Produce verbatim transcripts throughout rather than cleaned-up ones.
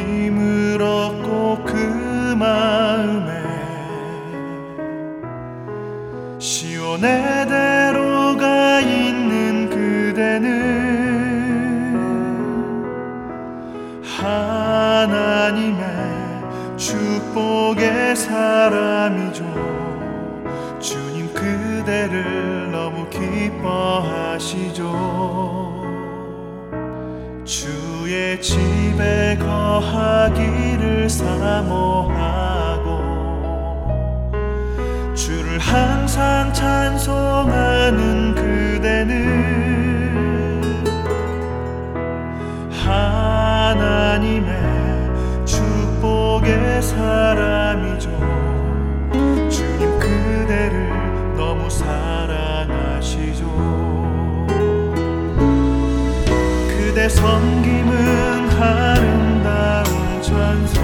힘을 얻고 그 마음에 시온의 대로가 있는 그대는 하나님의 축복의 사람이죠. 주님 그대를 너무 기뻐하시죠. 주의 집에 거하기를 사모하고 주를 항상 찬송하는 그대는 하나님의 축복의 사람이죠. 주님 그대를 너무 사랑하시죠. 그대 섬김은 아름다운 찬송,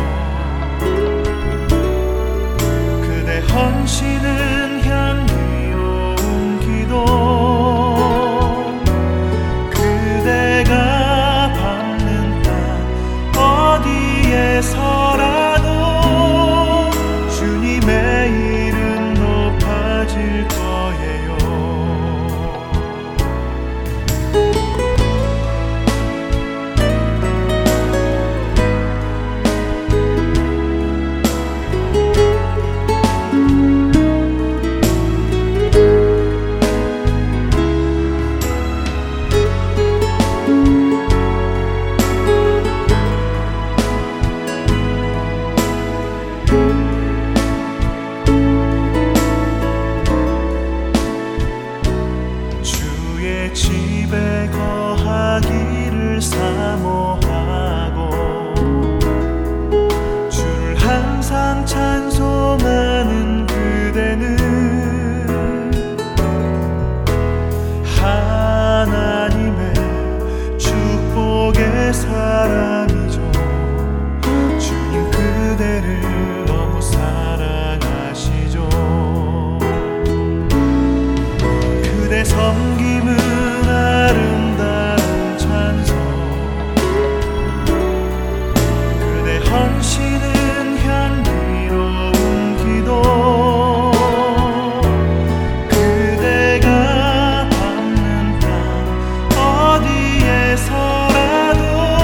그대 헌신은 향기로운 기도, 그대가 밟는 땅 어디에서라도 주님의 이름 높아질 거예요. 주의 집에 거하기를 사모하고 주를 항상 찬송하는 그대는 하나님의 축복의 사람이죠. 주님 그대를 너무 사랑하시죠. 그대 섬김은 아름다운 찬송, 그대 헌신은 향기로운 기도, 그대가 밟는 땅 어디에서라도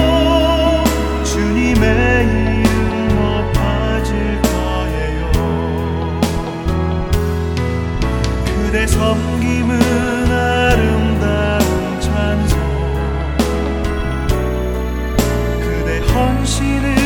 주님의 이름 높아질 거예요. 그대 섬김은 아름다운 찬송, 그대 헌신은